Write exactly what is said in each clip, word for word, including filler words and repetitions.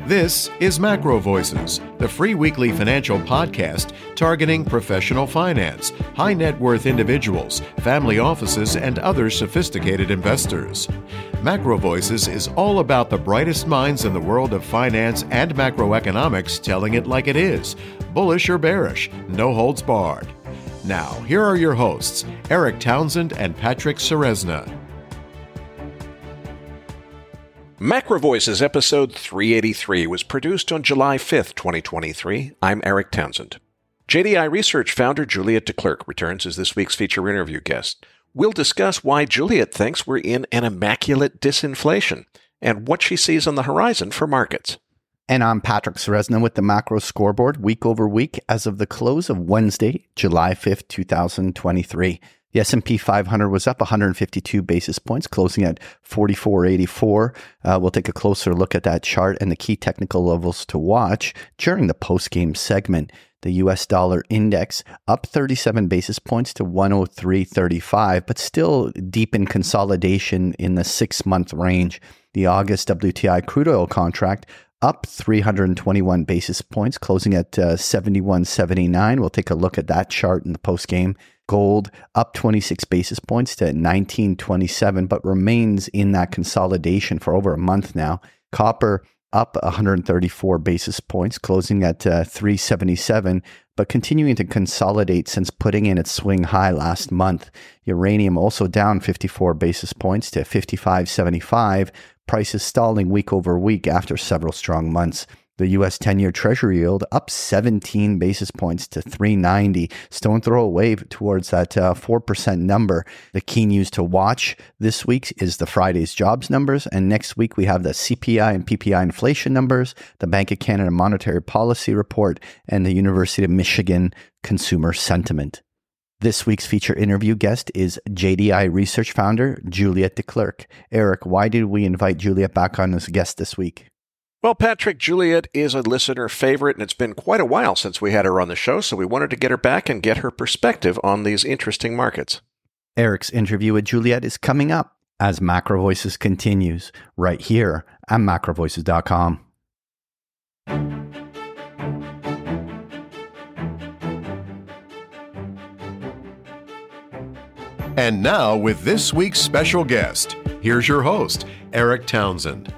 This is Macro Voices, the free weekly financial podcast targeting professional finance, high net worth individuals, family offices, and other sophisticated investors. Macro Voices is all about the brightest minds in the world of finance and macroeconomics telling it like it is, bullish or bearish, no holds barred. Now, here are your hosts, Eric Townsend and Patrick Ceresna. Macro Voices episode three eighty-three was produced on July fifth, twenty twenty-three. I'm Eric Townsend. J D I Research founder Juliette de Klerk returns as this week's feature interview guest. We'll discuss why Juliette thinks we're in an immaculate disinflation and what she sees on the horizon for markets. And I'm Patrick Ceresna with the Macro Scoreboard week over week as of the close of Wednesday, July fifth, twenty twenty-three. The S and P five hundred was up one hundred fifty-two basis points, closing at forty-four eighty-four. Uh, we'll take a closer look at that chart and the key technical levels to watch during the post-game segment. The U S dollar index up thirty-seven basis points to one oh three thirty-five, but still deep in consolidation in the six-month range. The August W T I crude oil contract up three hundred twenty-one basis points, closing at uh, seventy-one seventy-nine. We'll take a look at that chart in the post-game. Gold up twenty-six basis points to nineteen twenty-seven, but remains in that consolidation for over a month now. Copper up one hundred thirty-four basis points, closing at uh, three seventy-seven, but continuing to consolidate since putting in its swing high last month. Uranium also down fifty-four basis points to fifty-five seventy-five. Prices stalling week over week after several strong months. The U S ten-year Treasury yield up seventeen basis points to three ninety. Stone throw away towards that uh, four percent number. The key news to watch this week is the Friday's jobs numbers. And next week, we have the C P I and P P I inflation numbers, the Bank of Canada monetary policy report, and the University of Michigan consumer sentiment. This week's feature interview guest is J D I Research founder Juliette de Klerk. Eric, why did we invite Juliette back on as a guest this week? Well, Patrick, Juliette is a listener favorite, and it's been quite a while since we had her on the show, so we wanted to get her back and get her perspective on these interesting markets. Eric's interview with Juliette is coming up as Macro Voices continues right here at macro voices dot com. And now, with this week's special guest, here's your host, Eric Townsend.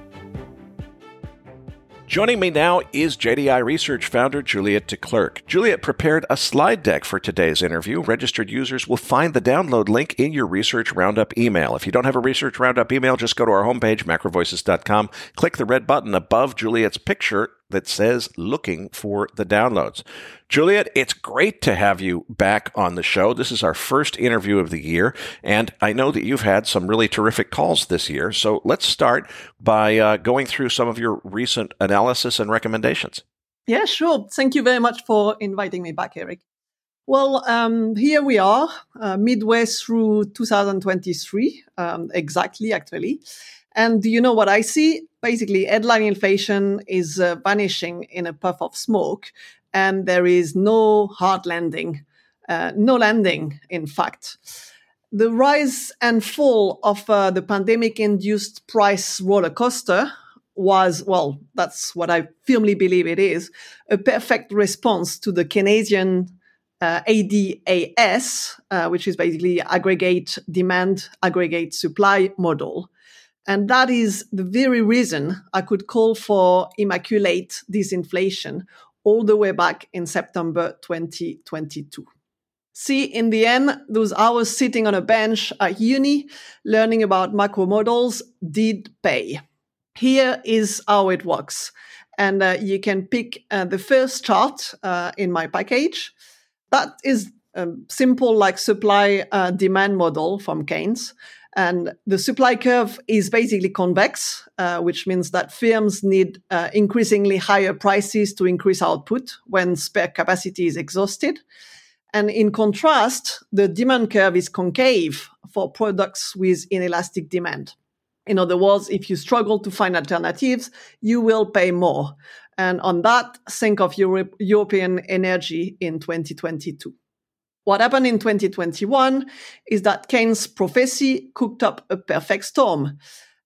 Joining me now is J D I Research founder Juliette de Klerk. Juliette prepared a slide deck for today's interview. Registered users will find the download link in your Research Roundup email. If you don't have a Research Roundup email, just go to our homepage, macro voices dot com. Click the red button above Juliette's picture that says looking for the downloads. Juliette, it's great to have you back on the show. This is our first interview of the year, and I know that you've had some really terrific calls this year. So let's start by uh, going through some of your recent analysis and recommendations. Yeah, sure. Thank you very much for inviting me back, Eric. Well, um, here we are, uh, midway through two thousand twenty-three, um, exactly, actually. And do you know what I see? Basically, headline inflation is uh, vanishing in a puff of smoke, and there is no hard landing, uh, no landing, in fact. The rise and fall of uh, the pandemic-induced price roller coaster was, well, that's what I firmly believe it is, a perfect response to the Canadian uh, A D A S, uh, which is basically aggregate demand, aggregate supply model. And that is the very reason I could call for immaculate disinflation all the way back in September twenty twenty-two. See, in the end, those hours sitting on a bench at uni, learning about macro models did pay. Here is how it works. And uh, you can pick uh, the first chart uh, in my package. That is a simple like supply uh, demand model from Keynes. And the supply curve is basically convex, uh, which means that firms need uh, increasingly higher prices to increase output when spare capacity is exhausted. And in contrast, the demand curve is concave for products with inelastic demand. In other words, if you struggle to find alternatives, you will pay more. And on that, think of Europe, European energy in twenty twenty-two. What happened in twenty twenty-one is that Keynes' prophecy cooked up a perfect storm.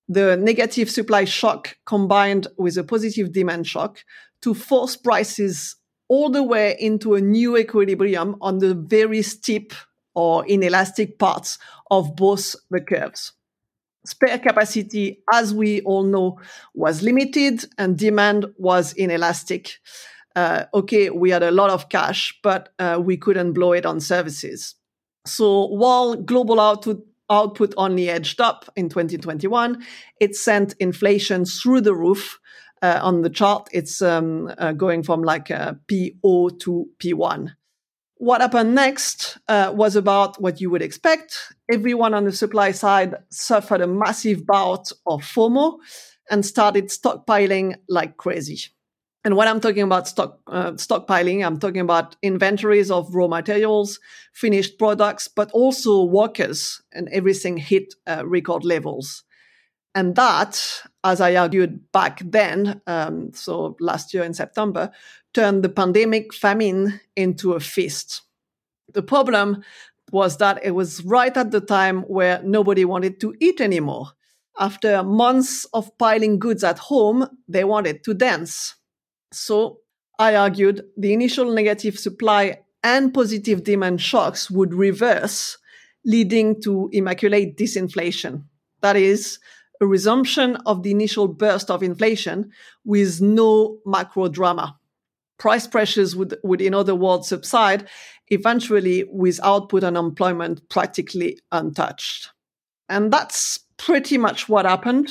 the negative supply shock combined with a positive demand shock to force prices all the way into a new equilibrium on the very steep or inelastic parts of both the curves. Spare capacity, as we all know, was limited and demand was inelastic. Uh, okay, we had a lot of cash, but uh, we couldn't blow it on services. So while global output, output only edged up in twenty twenty-one, it sent inflation through the roof. Uh, on the chart, it's um, uh, going from like uh, P zero to P one. What happened next uh, was about what you would expect. Everyone on the supply side suffered a massive bout of FOMO and started stockpiling like crazy. And when I'm talking about stock uh, stockpiling, I'm talking about inventories of raw materials, finished products, but also workers, and everything hit uh, record levels. And that, as I argued back then, um, so last year in September, turned the pandemic famine into a feast. The problem was that it was right at the time where nobody wanted to eat anymore. After months of piling goods at home, they wanted to dance. So I argued the initial negative supply and positive demand shocks would reverse, leading to immaculate disinflation. That is, a resumption of the initial burst of inflation with no macro drama. Price pressures would, would, in other words, subside, eventually with output and employment practically untouched. And that's pretty much what happened.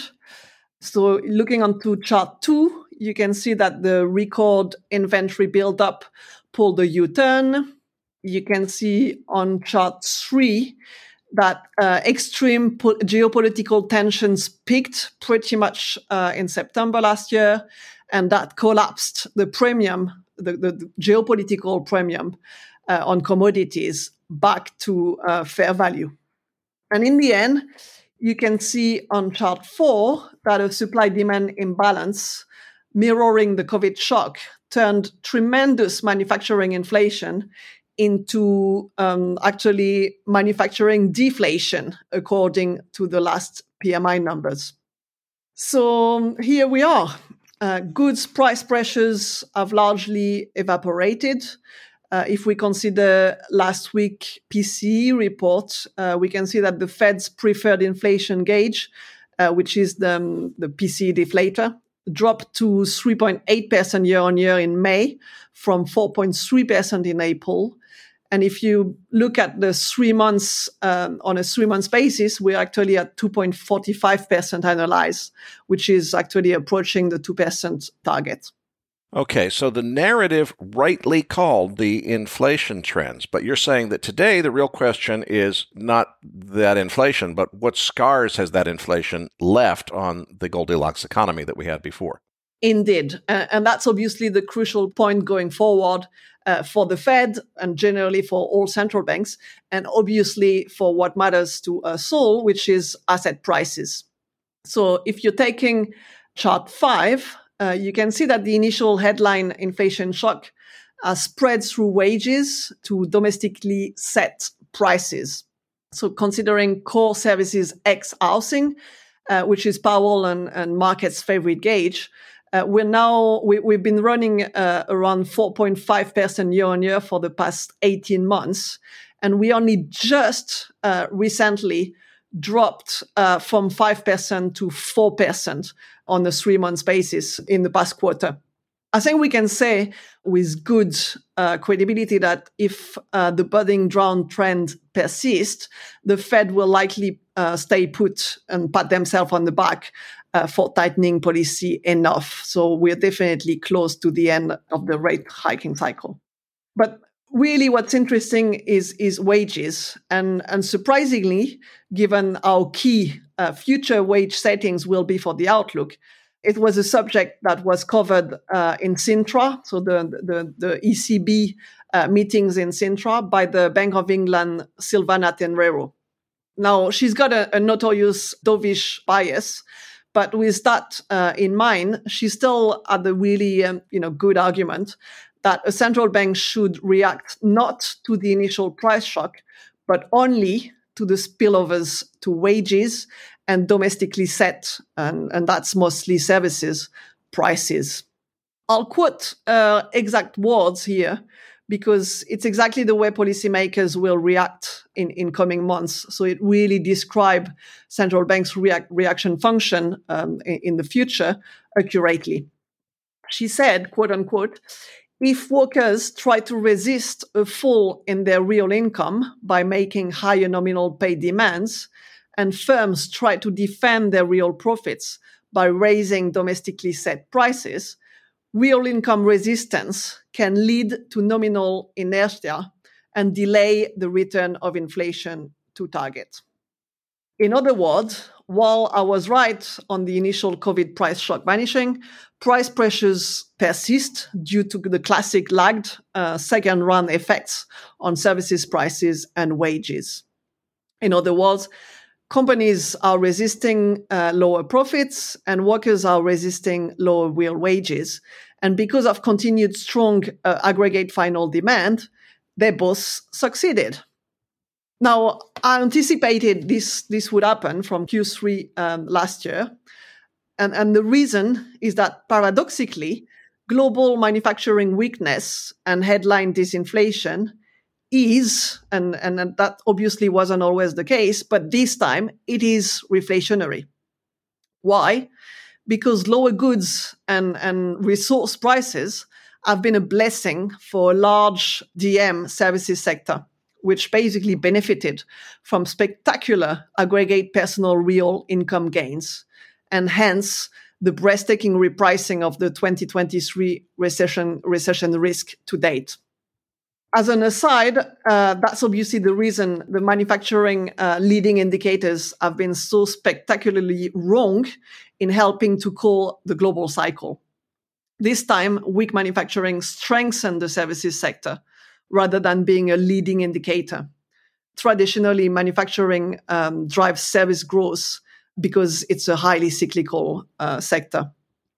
So looking onto chart two, you can see that the record inventory buildup pulled a U-turn. You can see on chart three that uh, extreme po- geopolitical tensions peaked pretty much uh, in September last year, and that collapsed the premium, the, the, the geopolitical premium uh, on commodities back to uh, fair value. And in the end, you can see on chart four that a supply-demand imbalance mirroring the COVID shock turned tremendous manufacturing inflation into um, actually manufacturing deflation, according to the last P M I numbers. So here we are. Uh, goods price pressures have largely evaporated. Uh, if we consider last week P C E report, uh, we can see that the Fed's preferred inflation gauge, uh, which is the, um, the P C E deflator, dropped to three point eight percent year on year in May from four point three percent in April. And if you look at the three months um, on a three months basis, we're actually at two point four five percent annualized, which is actually approaching the two percent target. Okay, so the narrative rightly called the inflation trends, but you're saying that today the real question is not that inflation, but what scars has that inflation left on the Goldilocks economy that we had before? Indeed. Uh, and that's obviously the crucial point going forward uh, for the Fed and generally for all central banks, and obviously for what matters to us all, which is asset prices. So if you're taking chart five, uh, you can see that the initial headline inflation shock has spread through wages to domestically set prices. So considering core services ex housing, uh, which is Powell and, and market's favorite gauge, Uh, we're now, we, we've been running uh, around four point five percent year on year for the past eighteen months. And we only just uh, recently dropped uh, from five percent to four percent on a three month basis in the past quarter. I think we can say with good uh, credibility that if uh, the budding drown trend persists, the Fed will likely uh, stay put and pat themselves on the back uh, for tightening policy enough. So we're definitely close to the end of the rate hiking cycle. But really what's interesting is, is wages. And, and surprisingly, given how key uh, future wage settings will be for the outlook, it was a subject that was covered uh, in Sintra, so the, the, the E C B uh, meetings in Sintra by the Bank of England, Silvana Tenrero. Now, she's got a, a notorious dovish bias, but with that uh, in mind, she still had a really um, you know, good argument that a central bank should react not to the initial price shock, but only to the spillovers to wages and domestically set, and, and that's mostly services, prices. I'll quote uh, exact words here because it's exactly the way policymakers will react in, in coming months. So it really describes central banks' react, reaction function um, in, in the future accurately. She said, quote unquote, if workers try to resist a fall in their real income by making higher nominal pay demands, and firms try to defend their real profits by raising domestically set prices, real income resistance can lead to nominal inertia and delay the return of inflation to target. In other words, while I was right on the initial COVID price shock vanishing, price pressures persist due to the classic lagged uh, second-run effects on services prices and wages. In other words, companies are resisting uh, lower profits and workers are resisting lower real wages. And because of continued strong uh, aggregate final demand, they both succeeded. Now, I anticipated this, this would happen from Q three um, last year. And, and the reason is that paradoxically, global manufacturing weakness and headline disinflation is, and, and that obviously wasn't always the case, but this time it is reflationary. Why? Because lower goods and, and resource prices have been a blessing for a large D M services sector, which basically benefited from spectacular aggregate personal real income gains, and hence the breathtaking repricing of the twenty twenty-three recession, recession risk to date. As an aside, uh, that's obviously the reason the manufacturing uh, leading indicators have been so spectacularly wrong in helping to call the global cycle. This time, weak manufacturing strengthened the services sector rather than being a leading indicator. Traditionally, manufacturing um, drives service growth because it's a highly cyclical uh, sector.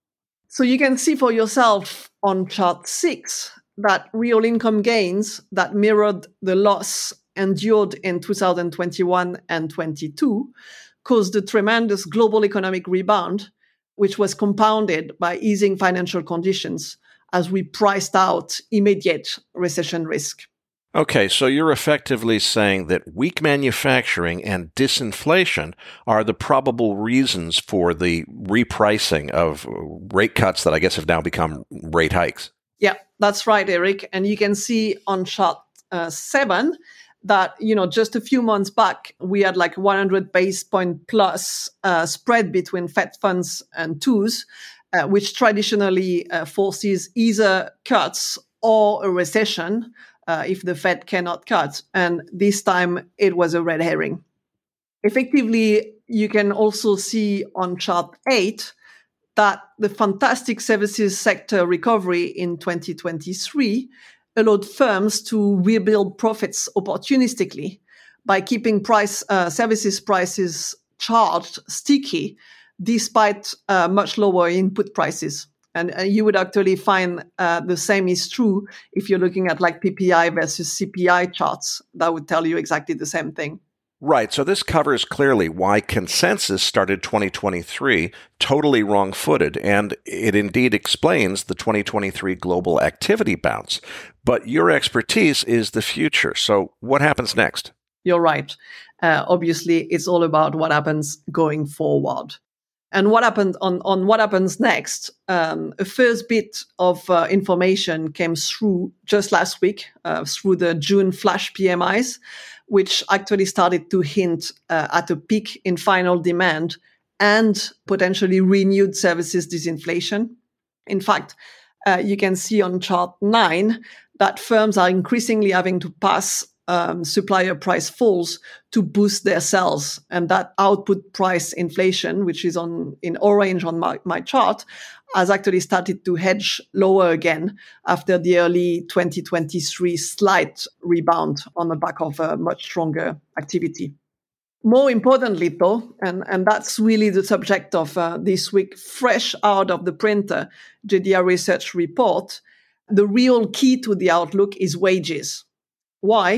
So you can see for yourself on chart six that real income gains that mirrored the loss endured in two thousand twenty-one and twenty-two caused a tremendous global economic rebound, which was compounded by easing financial conditions as we priced out immediate recession risk. Okay, so you're effectively saying that weak manufacturing and disinflation are the probable reasons for the repricing of rate cuts that I guess have now become rate hikes. Yeah, that's right, Eric. And you can see on chart uh, seven that, you know, just a few months back, we had like one hundred basis point plus uh, spread between Fed funds and twos, uh, which traditionally uh, forces either cuts or a recession uh, if the Fed cannot cut. And this time it was a red herring. Effectively, you can also see on chart eight that the fantastic services sector recovery in twenty twenty-three allowed firms to rebuild profits opportunistically by keeping price uh, services prices charged sticky despite uh, much lower input prices. And uh, you would actually find uh, the same is true if you're looking at like P P I versus C P I charts. That would tell you exactly the same thing. Right. So this covers clearly why consensus started twenty twenty-three totally wrong-footed, and it indeed explains the twenty twenty-three global activity bounce. But your expertise is the future. So what happens next? You're right. Uh, obviously, it's all about what happens going forward. And what happened on, on what happens next, um, a first bit of uh, information came through just last week uh, through the June flash P M Is, which actually started to hint uh, at a peak in final demand and potentially renewed services disinflation. In fact, uh, you can see on chart nine that firms are increasingly having to pass um, supplier price falls to boost their sales. And that output price inflation, which is on in orange on my, my chart, has actually started to hedge lower again after the early twenty twenty-three slight rebound on the back of a much stronger activity. More importantly, though, and, and that's really the subject of uh, this week, fresh out of the printer, J D I Research report, the real key to the outlook is wages. Why?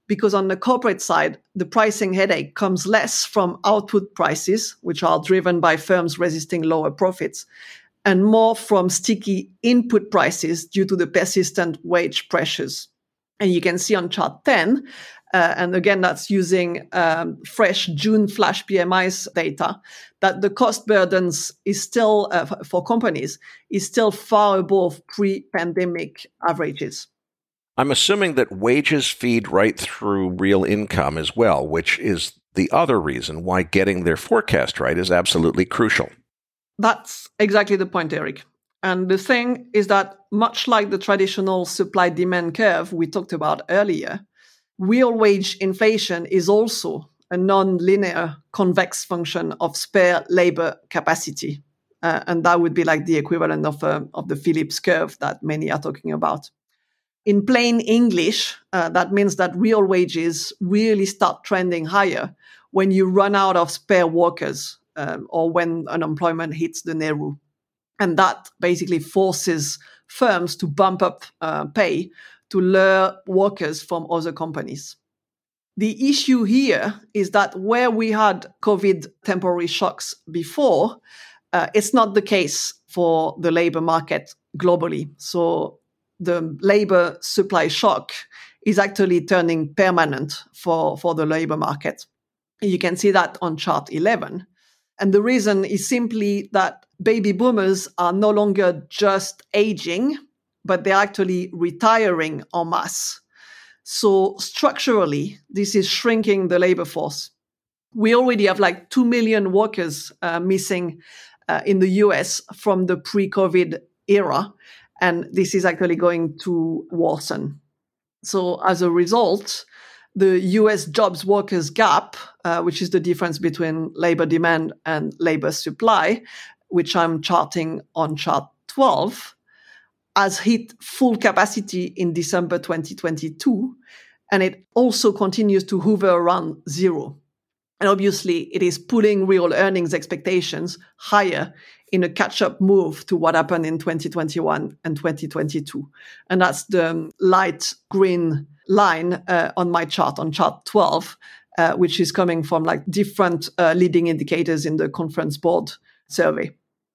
because on the corporate side, the pricing headache comes less from output prices, which are driven by firms resisting lower profits, and more from sticky input prices due to the persistent wage pressures. And you can see on chart ten, uh, and again, that's using um, fresh June flash P M Is data, that the cost burdens is still, uh, for companies, is still far above pre-pandemic averages. I'm assuming that wages feed right through real income as well, which is the other reason why getting their forecast right is absolutely crucial. That's exactly the point, Eric. And the thing is that much like the traditional supply-demand curve we talked about earlier, real wage inflation is also a non-linear convex function of spare labor capacity. Uh, and that would be like the equivalent of, uh, of the Phillips curve that many are talking about. In plain English, uh, that means that real wages really start trending higher when you run out of spare workers um, or when unemployment hits the Nehru. And that basically forces firms to bump up uh, pay to lure workers from other companies. The issue here is that where we had COVID temporary shocks before, uh, it's not the case for the labor market globally. So the labor supply shock is actually turning permanent for, for the labor market. You can see that on chart eleven. And the reason is simply that baby boomers are no longer just aging, but they're actually retiring en masse. So structurally, this is shrinking the labor force. We already have like two million workers uh, missing uh, in the U S from the pre-COVID era. And this is actually going to worsen. So as a result, the U S jobs workers gap, uh, which is the difference between labor demand and labor supply, which I'm charting on chart twelve, has hit full capacity in December twenty twenty-two, and it also continues to hover around zero. And obviously, it is pulling real earnings expectations higher in a catch-up move to what happened in twenty twenty-one and twenty twenty-two. And that's the light green line uh, on my chart, on chart twelve, uh, which is coming from like different uh, leading indicators in the Conference Board survey.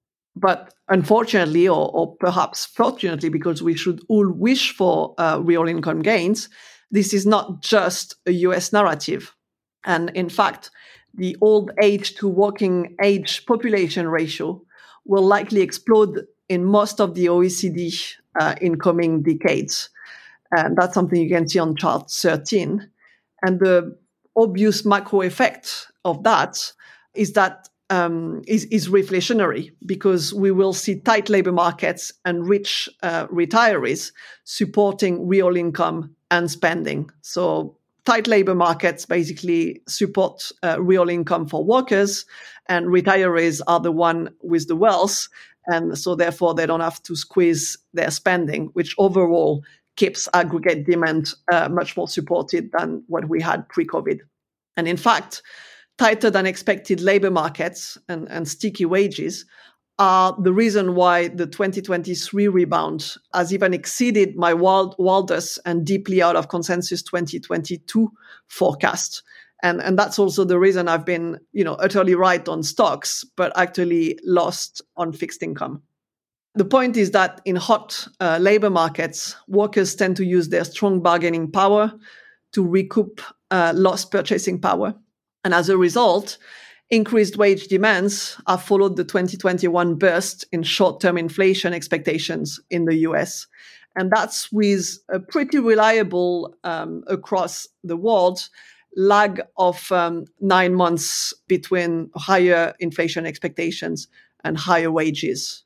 But unfortunately, or, or perhaps fortunately, because we should all wish for uh, real income gains, this is not just a U S narrative. And in fact, the old age to working age population ratio will likely explode in most of the O E C D uh, in coming decades. And that's something you can see on chart thirteen. And the obvious macro effect of that is that um, is, is reflationary, because we will see tight labor markets and rich uh, retirees supporting real income and spending. So tight labor markets basically support uh, real income for workers, and retirees are the one with the wealth. And so therefore they don't have to squeeze their spending, which overall keeps aggregate demand uh, much more supported than what we had pre-COVID. And in fact, tighter than expected labor markets and, and sticky wages are the reason why the twenty twenty-three rebound has even exceeded my wild, wildest and deeply out of consensus twenty twenty-two forecast. And, and that's also the reason I've been, you know, utterly right on stocks, but actually lost on fixed income. The point is that in hot uh, labor markets, workers tend to use their strong bargaining power to recoup uh, lost purchasing power. And as a result, increased wage demands have followed the twenty twenty-one burst in short-term inflation expectations in the U S. And that's with a pretty reliable, um, across the world, lag of um, nine months between higher inflation expectations and higher wages.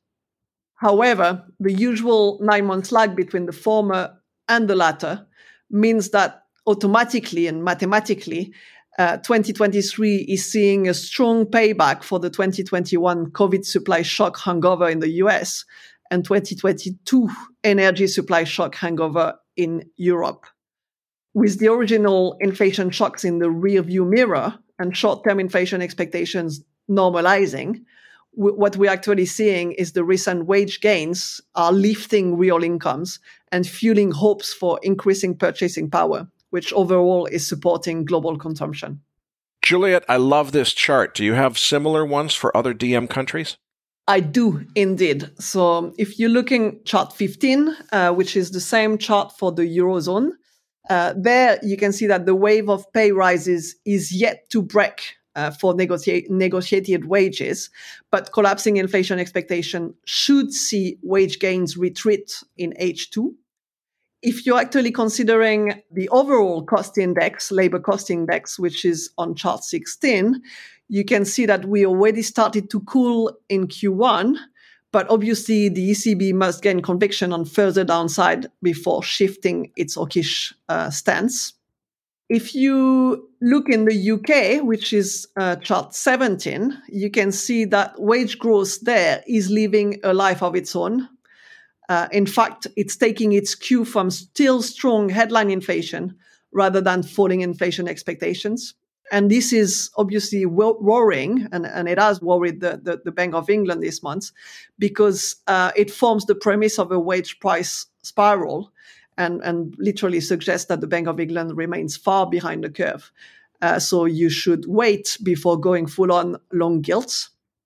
However, the usual nine months lag between the former and the latter means that automatically and mathematically, uh, twenty twenty-three is seeing a strong payback for the twenty twenty-one COVID supply shock hangover in the U S and twenty twenty-two energy supply shock hangover in Europe. With the original inflation shocks in the rearview mirror and short-term inflation expectations normalizing, w- what we're actually seeing is the recent wage gains are lifting real incomes and fueling hopes for increasing purchasing power, which overall is supporting global consumption. Juliet, I love this chart. Do you have similar ones for other D M countries? I do indeed. So if you're looking chart fifteen, uh, which is the same chart for the Eurozone, uh, there you can see that the wave of pay rises is yet to break uh, for negotiate, negotiated wages, but collapsing inflation expectation should see wage gains retreat in H two. If you're actually considering the overall cost index, labor cost index, which is on chart sixteen, you can see that we already started to cool in Q one, but obviously the E C B must gain conviction on further downside before shifting its hawkish uh, stance. If you look in the U K, which is uh, chart seventeen, you can see that wage growth there is living a life of its own. Uh, in fact, it's taking its cue from still strong headline inflation rather than falling inflation expectations. And this is obviously worrying, and, and it has worried the, the, the Bank of England this month, because uh, it forms the premise of a wage price spiral and, and literally suggests that the Bank of England remains far behind the curve. Uh, so you should wait before going full on long gilts.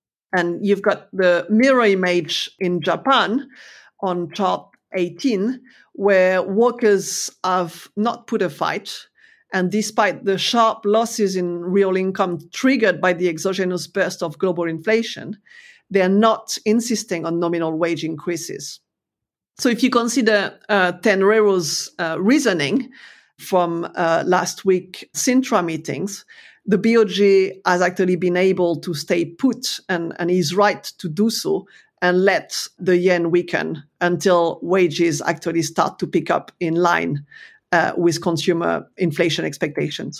And you've got the mirror image in Japan on chart eighteen, where workers have not put a fight. And despite the sharp losses in real income triggered by the exogenous burst of global inflation, they're not insisting on nominal wage increases. So if you consider uh, Tenrero's uh, reasoning from uh, last week Sintra meetings, the B O J has actually been able to stay put and, and is right to do so and let the yen weaken until wages actually start to pick up in line uh, with consumer inflation expectations.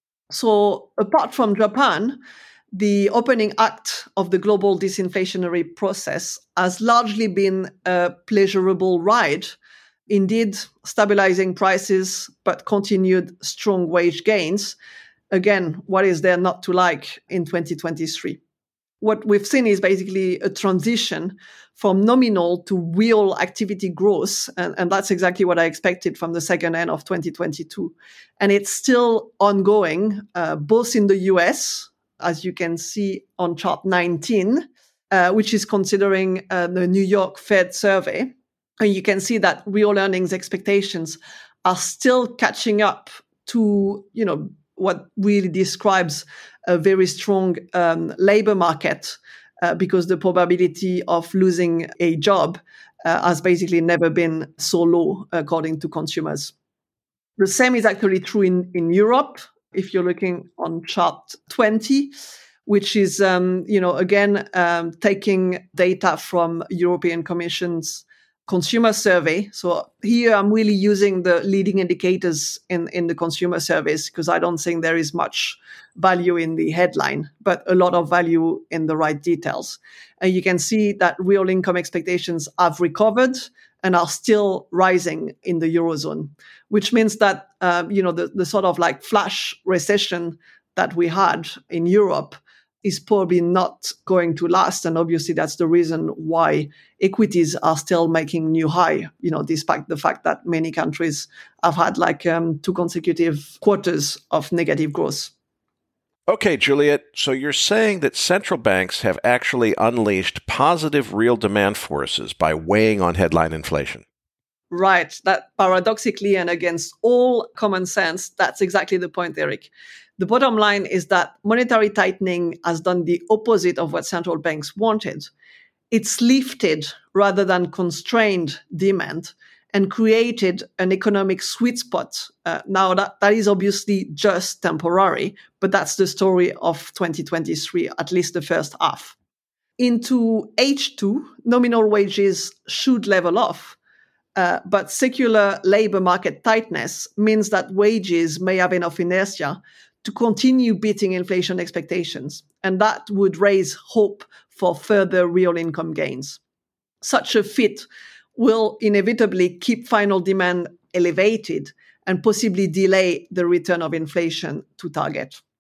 So apart from Japan, the opening act of the global disinflationary process has largely been a pleasurable ride, indeed stabilizing prices, but continued strong wage gains. Again, what is there not to like in twenty twenty-three? What we've seen is basically a transition from nominal to real activity growth. And, and that's exactly what I expected from the second end of twenty twenty-two. And it's still ongoing, uh, both in the U S, as you can see on chart nineteen, uh, which is considering uh, the New York Fed survey. And you can see that real earnings expectations are still catching up to, you know, what really describes a very strong um, labor market, uh, because the probability of losing a job uh, has basically never been so low, according to consumers. The same is actually true in, in Europe. If you're looking on chart twenty, which is, um, you know, again, um, taking data from European Commission's consumer survey. So here I'm really using the leading indicators in, in the consumer surveys, because I don't think there is much value in the headline, but a lot of value in the right details. And you can see that real income expectations have recovered and are still rising in the Eurozone, which means that, uh, you know, the, the sort of like flash recession that we had in Europe is probably not going to last. And obviously that's the reason why equities are still making new high, you know, despite the fact that many countries have had like um, two consecutive quarters of negative growth. Okay, Juliet, so you're saying that central banks have actually unleashed positive real demand forces by weighing on headline inflation. Right. That paradoxically and against all common sense, that's exactly the point, Eric. The bottom line is that monetary tightening has done the opposite of what central banks wanted. It's lifted rather than constrained demand and created an economic sweet spot. Uh, now, that, that is obviously just temporary, but that's the story of twenty twenty-three, at least the first half. Into H two, nominal wages should level off. Uh, but secular labor market tightness means that wages may have enough inertia to continue beating inflation expectations, and that would raise hope for further real income gains. Such a fit will inevitably keep final demand elevated and possibly delay the return of inflation to target.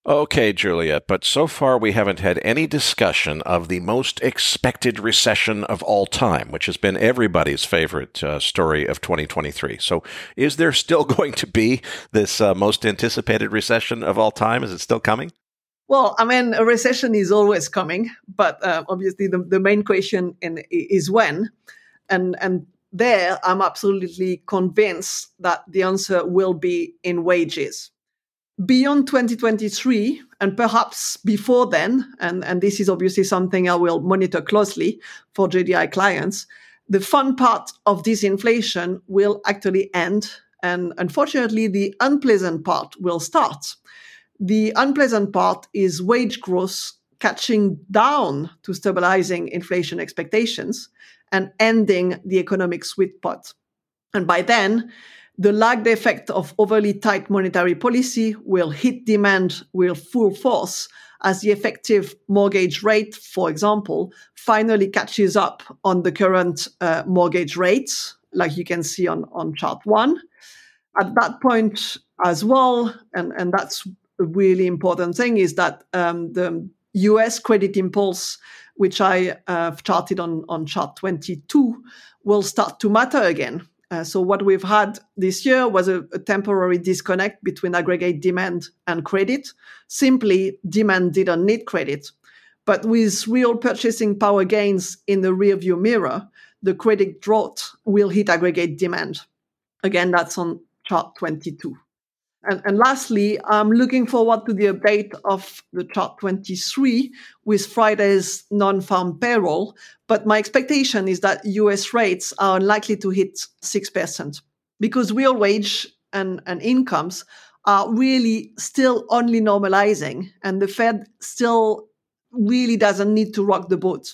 Okay, Juliet, but so far we haven't had any discussion of the most expected recession of all time, which has been everybody's favorite uh, story of twenty twenty-three. So is there still going to be this uh, most anticipated recession of all time? Is it still coming? Well, I mean, a recession is always coming, but uh, obviously the, the main question in, is when. And, and there, I'm absolutely convinced that the answer will be in wages. Beyond twenty twenty-three, and perhaps before then, and, and this is obviously something I will monitor closely for J D I clients, the fun part of this inflation will actually end. And unfortunately, the unpleasant part will start. The unpleasant part is wage growth catching down to stabilizing inflation expectations and ending the economic sweet spot. And by then, the lagged effect of overly tight monetary policy will hit demand with full force as the effective mortgage rate, for example, finally catches up on the current uh, mortgage rates, like you can see on, on chart one. At that point as well, and, and that's a really important thing, is that um, the U S credit impulse, which I uh, charted on, on chart twenty-two, will start to matter again. Uh, so what we've had this year was a, a temporary disconnect between aggregate demand and credit. Simply, demand didn't need credit. But with real purchasing power gains in the rearview mirror, the credit drought will hit aggregate demand. Again, that's on chart twenty-two. And, and lastly, I'm looking forward to the update of the chart twenty-three with Friday's non-farm payroll. But my expectation is that U S rates are unlikely to hit six percent because real wage and, and incomes are really still only normalizing, and the Fed still really doesn't need to rock the boat.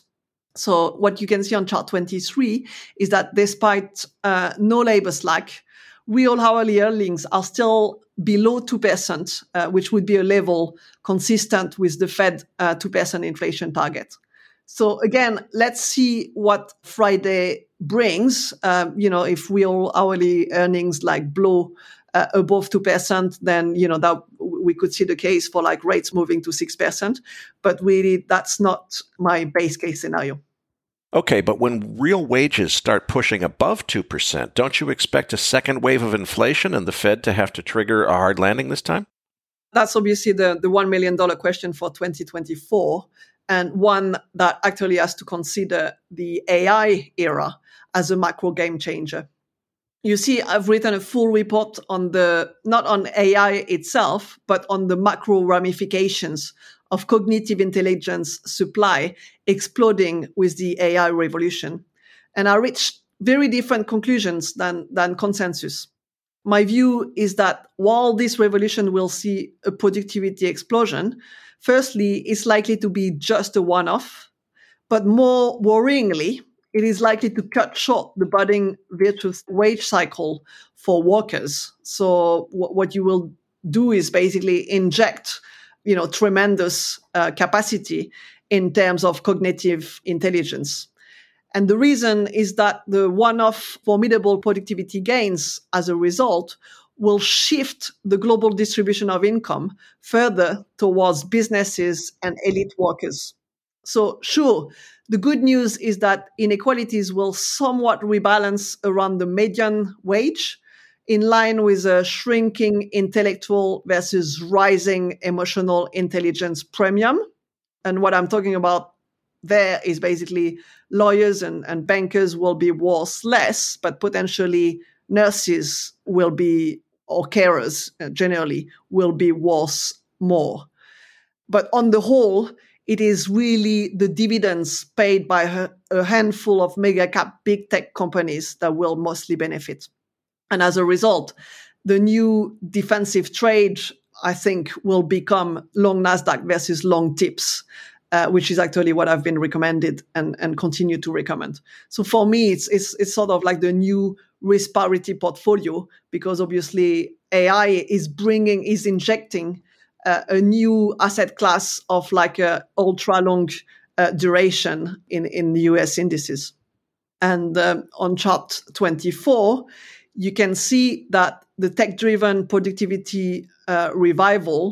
So what you can see on chart twenty-three is that despite uh, no labor slack, real hourly earnings are still below two percent, uh, which would be a level consistent with the Fed uh, two percent inflation target. So again, let's see what Friday brings. Um, you know, if real hourly earnings like blow uh, above two percent, then, you know, that we could see the case for like rates moving to six percent. But really, that's not my base case scenario. Okay, but when real wages start pushing above two percent, don't you expect a second wave of inflation and the Fed to have to trigger a hard landing this time? That's obviously the, the one million dollars question for twenty twenty-four, and one that actually has to consider the A I era as a macro game changer. You see, I've written a full report on the, not on A I itself, but on the macro ramifications of cognitive intelligence supply exploding with the A I revolution. And I reached very different conclusions than, than consensus. My view is that while this revolution will see a productivity explosion, firstly, it's likely to be just a one-off, but more worryingly, it is likely to cut short the budding virtuous wage cycle for workers. So w- what you will do is basically inject, you know, tremendous uh, capacity in terms of cognitive intelligence. And the reason is that the one-off formidable productivity gains as a result will shift the global distribution of income further towards businesses and elite workers. So sure, the good news is that inequalities will somewhat rebalance around the median wage, in line with a shrinking intellectual versus rising emotional intelligence premium. And what I'm talking about there is basically lawyers and, and bankers will be worth less, but potentially nurses will be, or carers generally, will be worth more. But on the whole, it is really the dividends paid by a, a handful of mega cap big tech companies that will mostly benefit. And as a result, the new defensive trade, I think, will become long Nasdaq versus long tips, uh, which is actually what I've been recommended and, and continue to recommend. So for me, it's, it's it's sort of like the new risk parity portfolio, because obviously A I is bringing, is injecting uh, a new asset class of like a ultra long uh, duration in, in the U S indices. And um, on chart twenty-four, you can see that the tech-driven productivity uh, revival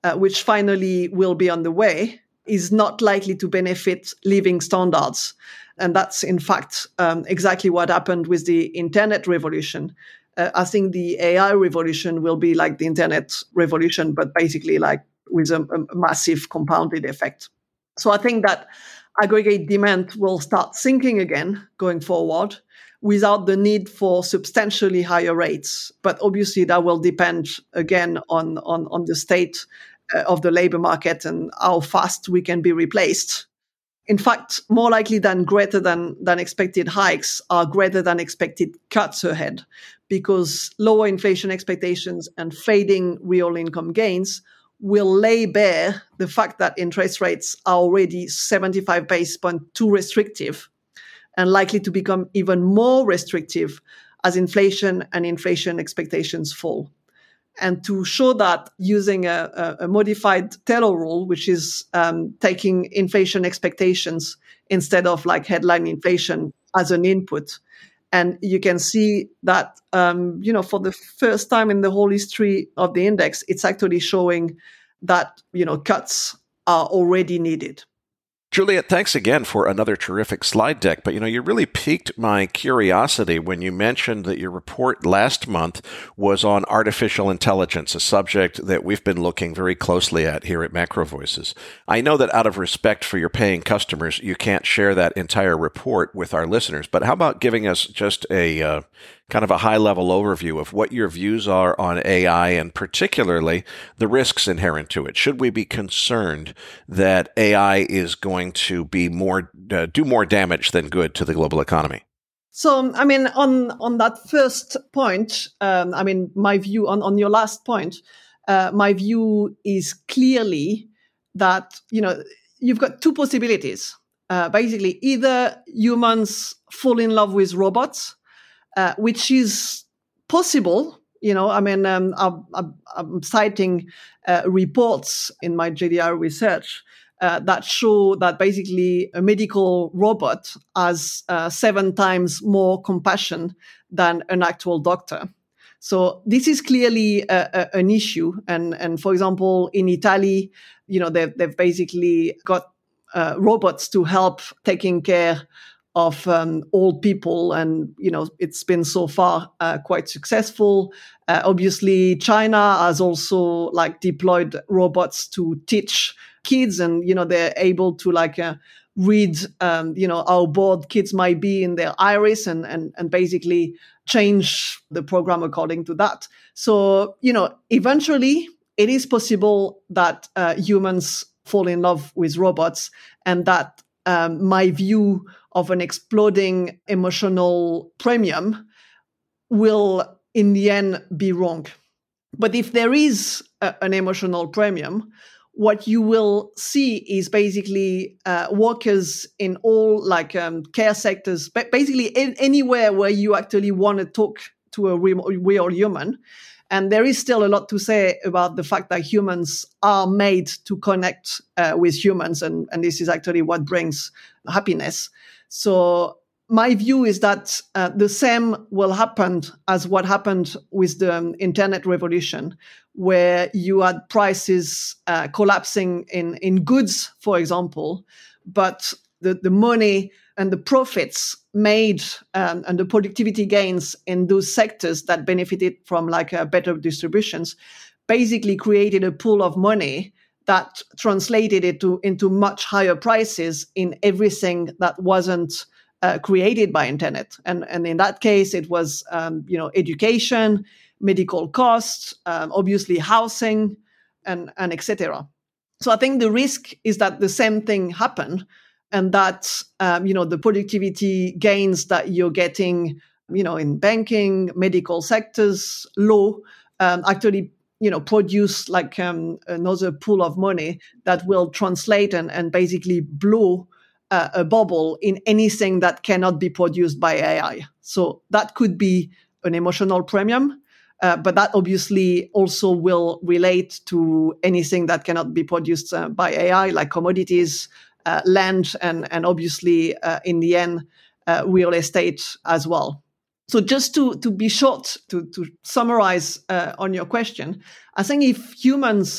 uh, which finally will be on the way, is not likely to benefit living standards. And that's, in fact, um, exactly what happened with the internet revolution. Uh, I think the A I revolution will be like the internet revolution, but basically like with a, a massive compounded effect. So I think that aggregate demand will start sinking again going forward without the need for substantially higher rates. But obviously that will depend again on, on, on the state uh, of the labor market and how fast we can be replaced. In fact, more likely than greater than, than expected hikes are greater than expected cuts ahead, because lower inflation expectations and fading real income gains will lay bare the fact that interest rates are already seventy-five basis points too restrictive and likely to become even more restrictive as inflation and inflation expectations fall. And to show that using a, a, a modified Taylor rule, which is um, taking inflation expectations instead of like headline inflation as an input. And you can see that, um, you know, for the first time in the whole history of the index, it's actually showing that, you know, cuts are already needed. Juliet, thanks again for another terrific slide deck. But, you know, you really piqued my curiosity when you mentioned that your report last month was on artificial intelligence, a subject that we've been looking very closely at here at Macro Voices. I know that out of respect for your paying customers, you can't share that entire report with our listeners. But how about giving us just a uh, kind of a high-level overview of what your views are on A I and particularly the risks inherent to it? Should we be concerned that A I is going to be more uh, do more damage than good to the global economy? So, I mean, on on that first point, um, I mean, my view on, on your last point, uh, my view is clearly that, you know, you've got two possibilities. Uh, basically, either humans fall in love with robots, uh, which is possible. You know, I mean, um, I'm, I'm, I'm citing uh, reports in my J D I research uh, that show that basically a medical robot has uh, seven times more compassion than an actual doctor. So this is clearly a, a, an issue. And, and for example, in Italy, you know, they've, they've basically got uh, robots to help taking care of um, old people. And, you know, it's been so far uh, quite successful. Uh, obviously, China has also like deployed robots to teach kids, and, you know, they're able to like uh, read, um, you know, how bored kids might be in their iris and, and, and basically change the program according to that. So, you know, eventually it is possible that uh, humans fall in love with robots, and that um, my view of an exploding emotional premium will in the end be wrong. But if there is a, an emotional premium, what you will see is basically uh, workers in all like um, care sectors, but basically in, anywhere where you actually want to talk to a real, real human. And there is still a lot to say about the fact that humans are made to connect uh, with humans. And, and this is actually what brings happiness. So my view is that uh, the same will happen as what happened with the um, internet revolution, where you had prices uh, collapsing in, in goods, for example, but the, the money and the profits made um, and the productivity gains in those sectors that benefited from like uh, better distributions basically created a pool of money that translated it to, into much higher prices in everything that wasn't uh, created by internet. And, and in that case, it was, um, you know, education, medical costs, um, obviously housing, and, and et cetera. So I think the risk is that the same thing happen, and that, um, you know, the productivity gains that you're getting, you know, in banking, medical sectors, law, um, actually, you know, produce like um, another pool of money that will translate and, and basically blow uh, a bubble in anything that cannot be produced by A I. So that could be an emotional premium, uh, but that obviously also will relate to anything that cannot be produced uh, by A I, like commodities, uh, land, and, and obviously, uh, in the end, uh, real estate as well. So just to, to be short, to, to summarize uh, on your question, I think if humans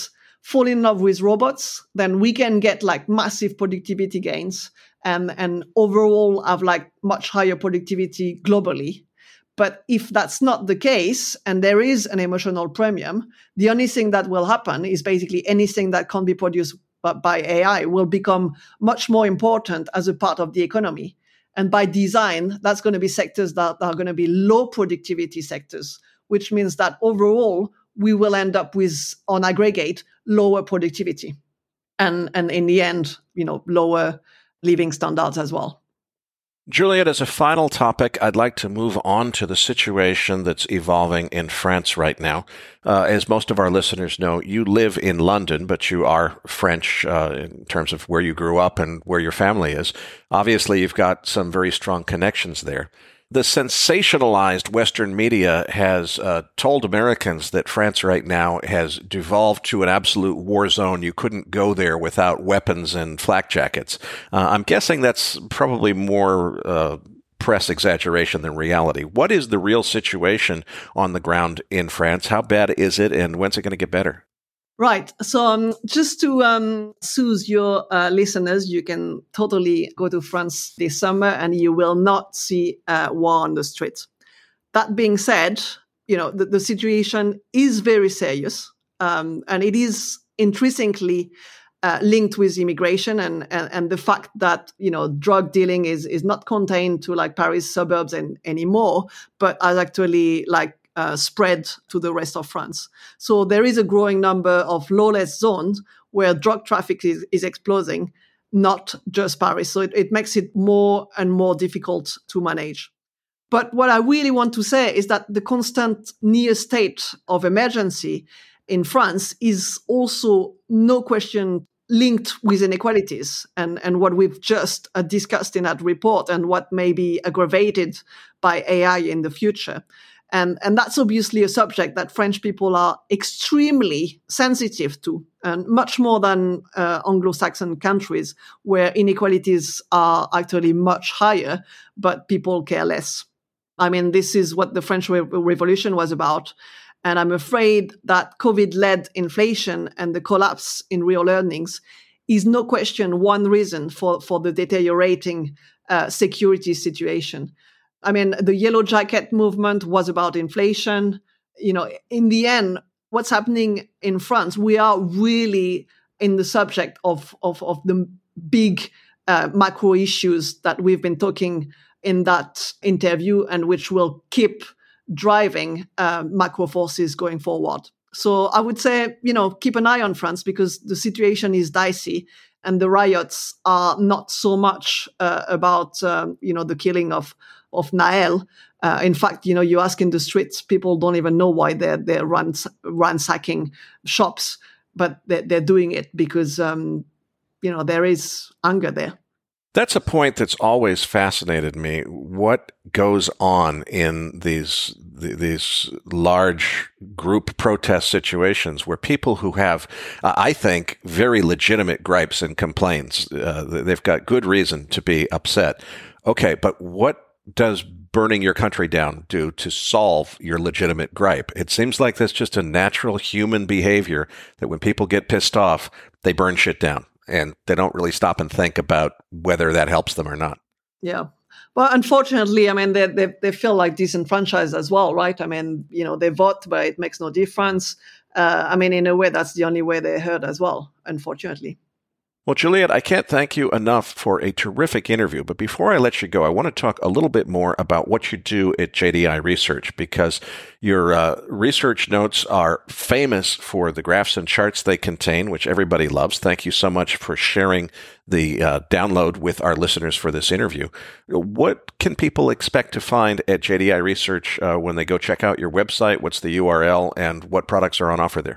fall in love with robots, then we can get like massive productivity gains and, and overall have like much higher productivity globally. But if that's not the case, and there is an emotional premium, the only thing that will happen is basically anything that can be produced by A I will become much more important as a part of the economy. And by design, that's going to be sectors that are going to be low productivity sectors, which means that overall, we will end up with, on aggregate, lower productivity. And, and in the end, you know, lower living standards as well. Juliette, as a final topic, I'd like to move on to the situation that's evolving in France right now. Uh, as most of our listeners know, you live in London, but you are French uh, in terms of where you grew up and where your family is. Obviously, you've got some very strong connections there. The sensationalized Western media has uh, told Americans that France right now has devolved to an absolute war zone. You couldn't go there without weapons and flak jackets. Uh, I'm guessing that's probably more uh, press exaggeration than reality. What is the real situation on the ground in France? How bad is it, and when's it going to get better? Right. So um, just to um, soothe your uh, listeners, you can totally go to France this summer and you will not see uh, war on the streets. That being said, you know, the, the situation is very serious um, and it is intrinsically uh, linked with immigration and, and, and the fact that, you know, drug dealing is, is not contained to like Paris suburbs and, anymore, but has actually like Uh, spread to the rest of France. So there is a growing number of lawless zones where drug traffic is, is exploding, not just Paris. So it, it makes it more and more difficult to manage. But what I really want to say is that the constant near state of emergency in France is also no question linked with inequalities and, and what we've just uh, discussed in that report and what may be aggravated by A I in the future. And, and that's obviously a subject that French people are extremely sensitive to, and much more than uh, Anglo-Saxon countries, where inequalities are actually much higher, but people care less. I mean, this is what the French Re- Revolution was about. And I'm afraid that COVID-led inflation and the collapse in real earnings is no question one reason for, for the deteriorating uh, security situation. I mean, the Yellow Jacket movement was about inflation. You know, in the end, what's happening in France, we are really in the subject of, of, of the big uh, macro issues that we've been talking in that interview and which will keep driving uh, macro forces going forward. So I would say, you know, keep an eye on France because the situation is dicey and the riots are not so much uh, about, um, you know, the killing of of Naël. Uh, in fact, you know, you ask in the streets, people don't even know why they're, they're rans- ransacking shops, but they're, they're doing it because, um, you know, there is anger there. That's a point that's always fascinated me. What goes on in these these large group protest situations where people who have, uh, I think, very legitimate gripes and complaints, uh, they've got good reason to be upset. Okay, but what does burning your country down do to solve your legitimate gripe? It seems like that's just a natural human behavior that when people get pissed off, they burn shit down and they don't really stop and think about whether that helps them or not. Yeah. Well, unfortunately, I mean, they, they, they feel like disenfranchised as well, right? I mean, you know, they vote, but it makes no difference. Uh, I mean, in a way, that's the only way they're heard as well, unfortunately. Well, Juliette, I can't thank you enough for a terrific interview. But before I let you go, I want to talk a little bit more about what you do at J D I Research, because your uh, research notes are famous for the graphs and charts they contain, which everybody loves. Thank you so much for sharing the uh, download with our listeners for this interview. What can people expect to find at J D I Research uh, when they go check out your website? What's the U R L and what products are on offer there?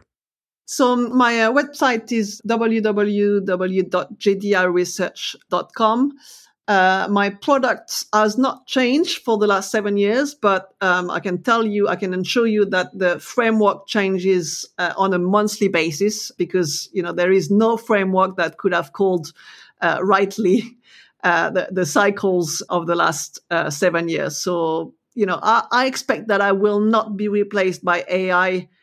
So my uh, website is w w w dot j d i research dot com. Uh, my product has not changed for the last seven years, but um, I can tell you, I can assure you that the framework changes uh, on a monthly basis because, you know, there is no framework that could have called uh, rightly uh, the, the cycles of the last uh, seven years. So, you know, I, I expect that I will not be replaced by A I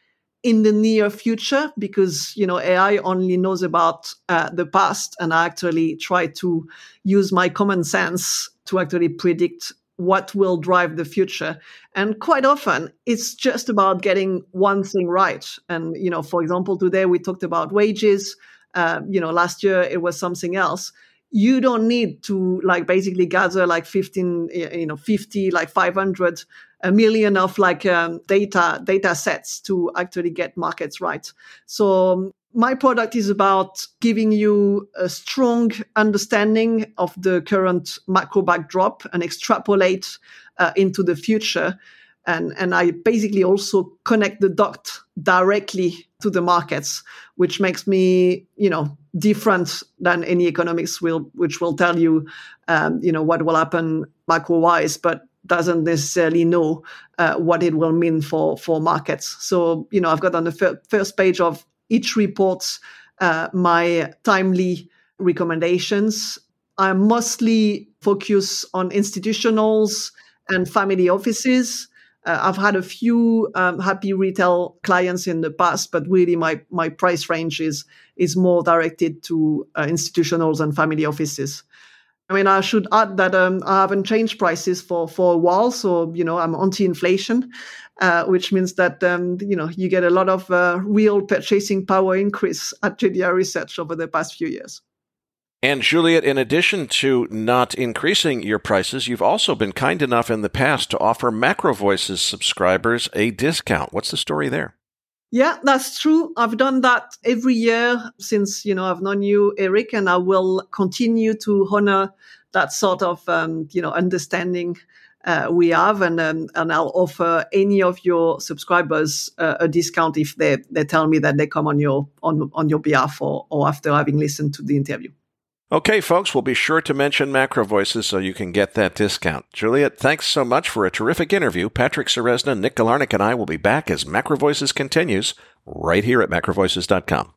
in the near future, because, you know, A I only knows about uh, the past, and I actually try to use my common sense to actually predict what will drive the future. And quite often it's just about getting one thing right. And, you know, for example, today we talked about wages. Uh, you know, last year it was something else. You don't need to like basically gather like fifteen, you know, fifty, like five hundred, a million of like um, data, data sets to actually get markets right. So um, my product is about giving you a strong understanding of the current macro backdrop and extrapolate uh, into the future. And, and I basically also connect the dot directly to the markets, which makes me, you know, different than any economics will, which will tell you, um, you know, what will happen macro-wise, but doesn't necessarily know uh, what it will mean for, for markets. So, you know, I've got on the fir- first page of each report uh, my timely recommendations. I mostly focus on institutionals and family offices. Uh, I've had a few um, happy retail clients in the past, but really my, my price range is, is more directed to uh, institutionals and family offices. I mean, I should add that um, I haven't changed prices for, for a while. So, you know, I'm anti-inflation, uh, which means that, um, you know, you get a lot of uh, real purchasing power increase at J D I Research over the past few years. And Juliet, in addition to not increasing your prices, you've also been kind enough in the past to offer Macro Voices subscribers a discount. What's the story there? Yeah, that's true. I've done that every year since, you know, I've known you, Eric, and I will continue to honor that sort of, um, you know, understanding uh, we have. And um, and I'll offer any of your subscribers uh, a discount if they, they tell me that they come on your on, on your behalf or, or after having listened to the interview. Okay, folks, we'll be sure to mention Macro Voices so you can get that discount. Juliet, thanks so much for a terrific interview. Patrick Ceresna, Nick Galarnik, and I will be back as Macro Voices continues right here at macro voices dot com.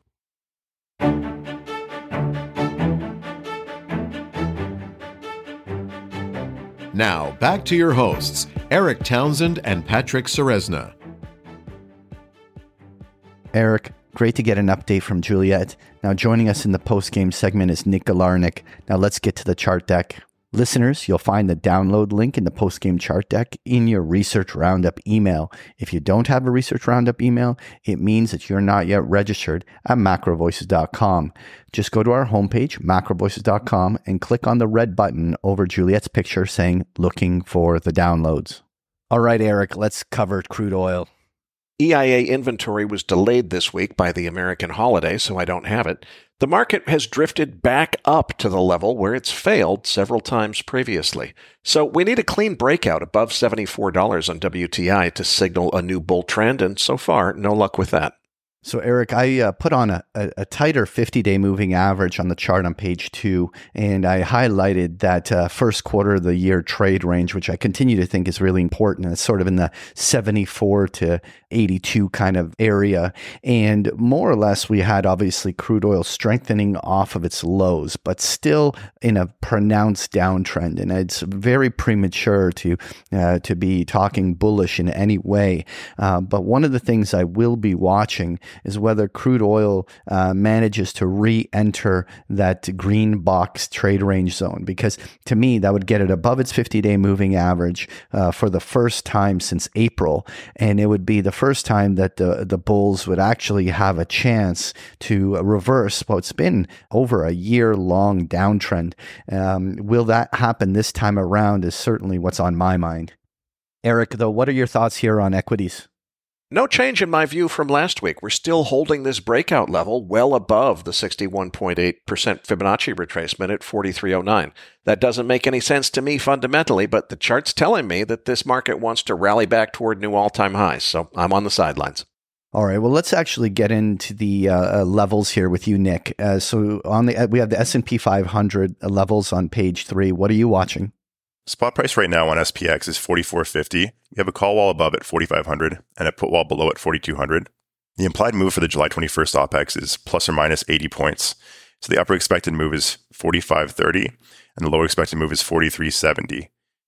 Now, back to your hosts, Eric Townsend and Patrick Ceresna. Eric, great to get an update from Juliet. Now, joining us in the post-game segment is Nick Galarnik. Now, let's get to the chart deck. Listeners, you'll find the download link in the post-game chart deck in your Research Roundup email. If you don't have a Research Roundup email, it means that you're not yet registered at macro voices dot com. Just go to our homepage, macro voices dot com, and click on the red button over Juliet's picture saying, looking for the downloads. All right, Eric, let's cover crude oil. E I A inventory was delayed this week by the American holiday, so I don't have it. The market has drifted back up to the level where it's failed several times previously. So we need a clean breakout above seventy-four dollars on W T I to signal a new bull trend, and so far, no luck with that. So, Eric, I uh, put on a, a, a tighter fifty-day moving average on the chart on page two, and I highlighted that uh, first quarter of the year trade range, which I continue to think is really important. It's sort of in the seventy-four to eighty-two kind of area. And more or less, we had obviously crude oil strengthening off of its lows, but still in a pronounced downtrend. And it's very premature to uh, to be talking bullish in any way. Uh, but one of the things I will be watching is whether crude oil uh, manages to re-enter that green box trade range zone, because to me, that would get it above its fifty-day moving average uh, for the first time since April. And it would be the first time that the, the bulls would actually have a chance to reverse what's been over a year-long downtrend. Um, will that happen this time around is certainly what's on my mind. Eric, though, what are your thoughts here on equities? No change in my view from last week. We're still holding this breakout level well above the sixty-one point eight percent Fibonacci retracement at forty-three oh nine. That doesn't make any sense to me fundamentally, but the chart's telling me that this market wants to rally back toward new all-time highs, so I'm on the sidelines. All right. Well, let's actually get into the uh, levels here with you, Nick. Uh, so on the uh, we have the S and P five hundred levels on page three. What are you watching? Spot price right now on S P X is forty-four fifty. You have a call wall above at forty-five hundred and a put wall below at forty-two hundred. The implied move for the July twenty-first OPEX is plus or minus eighty points. So the upper expected move is forty-five thirty and the lower expected move is forty-three seventy.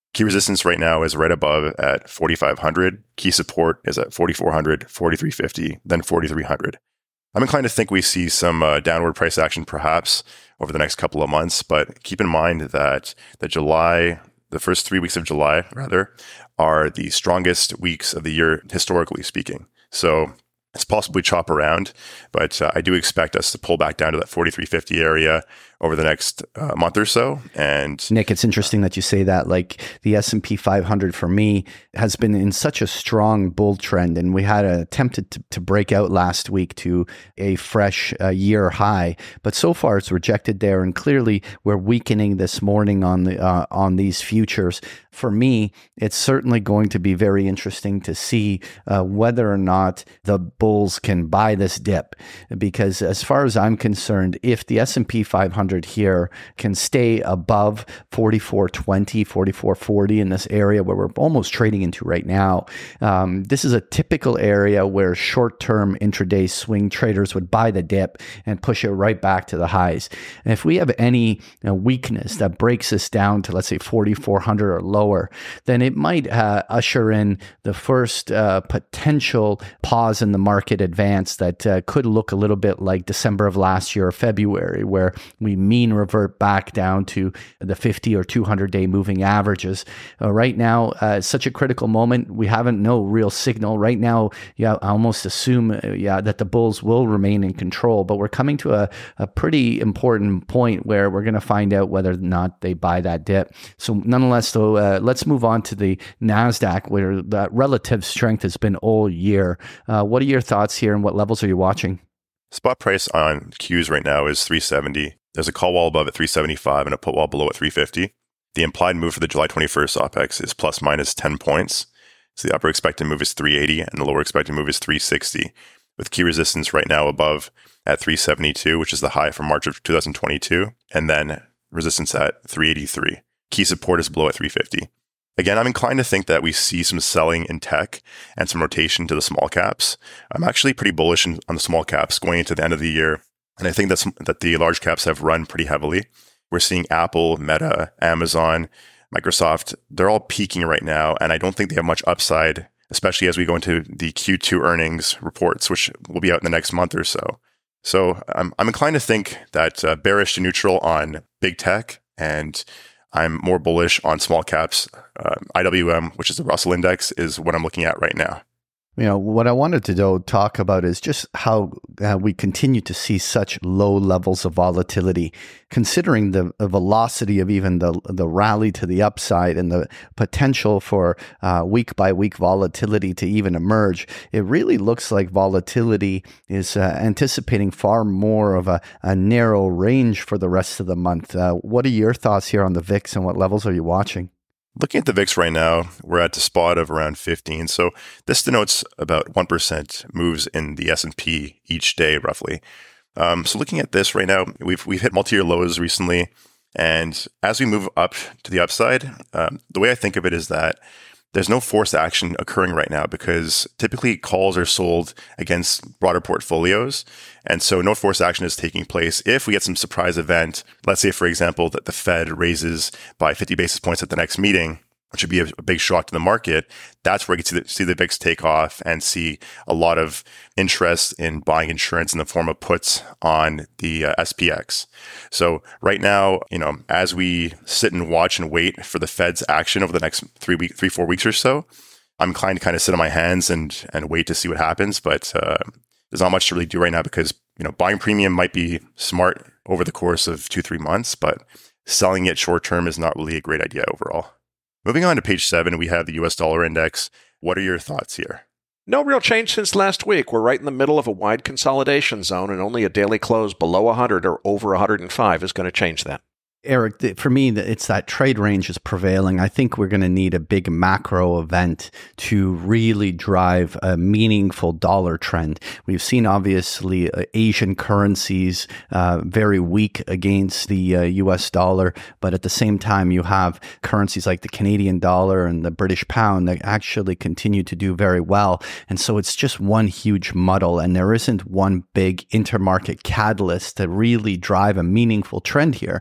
Key resistance right now is right above at forty-five hundred. Key support is at forty-four hundred, forty-three fifty, then forty-three hundred. I'm inclined to think we see some uh, downward price action perhaps over the next couple of months, but keep in mind that the July, the first three weeks of July, rather, are the strongest weeks of the year, historically speaking. So it's possibly chop around, but uh, I do expect us to pull back down to that forty-three fifty area over the next uh, month or so. And Nick, it's interesting that you say that. Like the S and P five hundred for me has been in such a strong bull trend, and we had attempted to, to break out last week to a fresh uh, year high, but so far it's rejected there, and clearly we're weakening this morning on the uh, on these futures. For me, it's certainly going to be very interesting to see uh, whether or not the bulls can buy this dip, because as far as I'm concerned, if the S and P five hundred here can stay above forty-four twenty, forty-four forty in this area where we're almost trading into right now, um, this is a typical area where short-term intraday swing traders would buy the dip and push it right back to the highs. And if we have any you know, weakness that breaks us down to, let's say, forty-four hundred or lower, then it might uh, usher in the first uh, potential pause in the market advance that uh, could look a little bit like December of last year or February, where we mean revert back down to the fifty or two hundred day moving averages. Uh, right now, uh, it's such a critical moment. We haven't no real signal. Right now, yeah, I almost assume uh, yeah, that the bulls will remain in control, but we're coming to a, a pretty important point where we're going to find out whether or not they buy that dip. So nonetheless, though, uh, let's move on to the NASDAQ, where that relative strength has been all year. Uh, what are your thoughts here, and what levels are you watching? Spot price on Qs right now is three seventy. There's a call wall above at three seventy-five and a put wall below at three fifty. The implied move for the July twenty-first OPEX is plus minus ten points. So the upper expected move is three eighty and the lower expected move is three sixty, with key resistance right now above at three seventy-two, which is the high from March of two thousand twenty-two, and then resistance at three eighty-three. Key support is below at three fifty. Again, I'm inclined to think that we see some selling in tech and some rotation to the small caps. I'm actually pretty bullish on the small caps going into the end of the year. And I think that's, that the large caps have run pretty heavily. We're seeing Apple, Meta, Amazon, Microsoft, they're all peaking right now. And I don't think they have much upside, especially as we go into the Q two earnings reports, which will be out in the next month or so. So I'm, I'm inclined to think that uh, bearish to neutral on big tech, and I'm more bullish on small caps. Uh, I W M, which is the Russell Index, is what I'm looking at right now. You know, what I wanted to though, talk about is just how uh, we continue to see such low levels of volatility, considering the, the velocity of even the the rally to the upside and the potential for uh, week by week volatility to even emerge. It really looks like volatility is uh, anticipating far more of a, a narrow range for the rest of the month. Uh, what are your thoughts here on the V I X, and what levels are you watching? Looking at the V I X right now, we're at the spot of around fifteen. So this denotes about one percent moves in the S and P each day, roughly. Um, so looking at this right now, we've we've hit multi-year lows recently. And as we move up to the upside, um, the way I think of it is that there's no forced action occurring right now, because typically calls are sold against broader portfolios. And so no forced action is taking place. If we get some surprise event, let's say, for example, that the Fed raises by fifty basis points at the next meeting, which would be a, a big shock to the market, that's where you can see the, see the V I X take off and see a lot of interest in buying insurance in the form of puts on the uh, S P X. So right now, you know, as we sit and watch and wait for the Fed's action over the next three week, three, four weeks or so, I'm inclined to kind of sit on my hands and and wait to see what happens. But uh, there's not much to really do right now, because, you know, buying premium might be smart over the course of two, three months, but selling it short term is not really a great idea overall. Moving on to page seven, we have the U S dollar index. What are your thoughts here? No real change since last week. We're right in the middle of a wide consolidation zone, and only a daily close below one hundred or over one hundred five is going to change that. Eric, for me, it's that trade range is prevailing. I think we're going to need a big macro event to really drive a meaningful dollar trend. We've seen, obviously, uh, Asian currencies uh, very weak against the uh, U S dollar, but at the same time, you have currencies like the Canadian dollar and the British pound that actually continue to do very well. And so it's just one huge muddle, and there isn't one big intermarket catalyst to really drive a meaningful trend here. And